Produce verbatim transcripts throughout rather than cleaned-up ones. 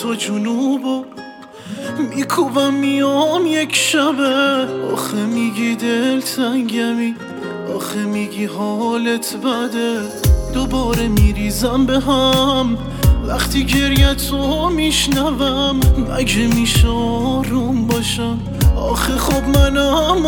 تا جنوبو میکوبم میام یک شبه. آخه میگی دل تنگمی، آخه میگی حالت بده. دوباره میریزم به هم وقتی گریه تو میشنوم. مگه میشه آروم باشم؟ آخه خب منم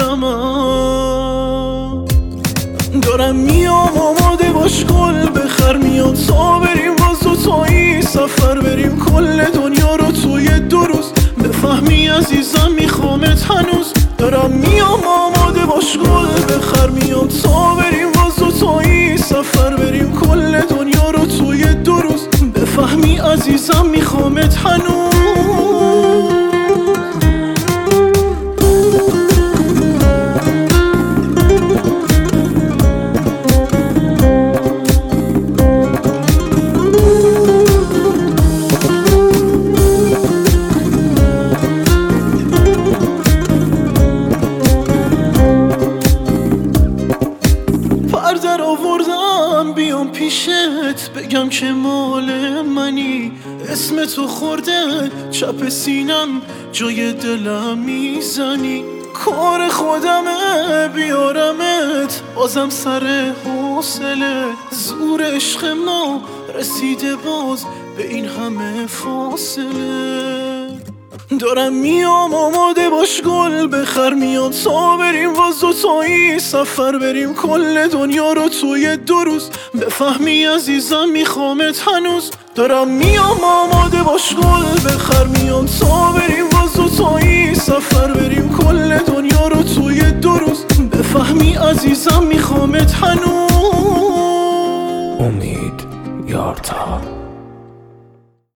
آدمم. دارم میام آماده باش گل بخر، میاد تا بریم باز دوتایی سفر بریم کل دنیا رو توی دو روز. بفهمی عزیزم میخوامت هنوز. دارم میام آماده باش گل بخر، میاد تا بریم باز دوتایی سفر بریم کل دنیا رو توی دو روز. بفهمی عزیزم میخوامت هنوز. در آوردم بیام پیشت بگم که مال منی. اسم تو خورده چپ سینم جای دلم میزنی. کار خودمه بیارمت بازم سر حوصله. زور عشق ما رسیده باز به این همه فاصله. دارم میام آماده باش گل بخر، میاد تا بریم باز دوتایی سفر بریم کل دنیا رو توی دو روز. بفهمی عزیزم میخوامت هنوز. دارم میام آماده باش گل بخر، میاد تا بریم باز دوتایی سفر بریم کل دنیا رو توی دو روز. بفهمی عزیزم میخوامت هنوز. امید یارتا.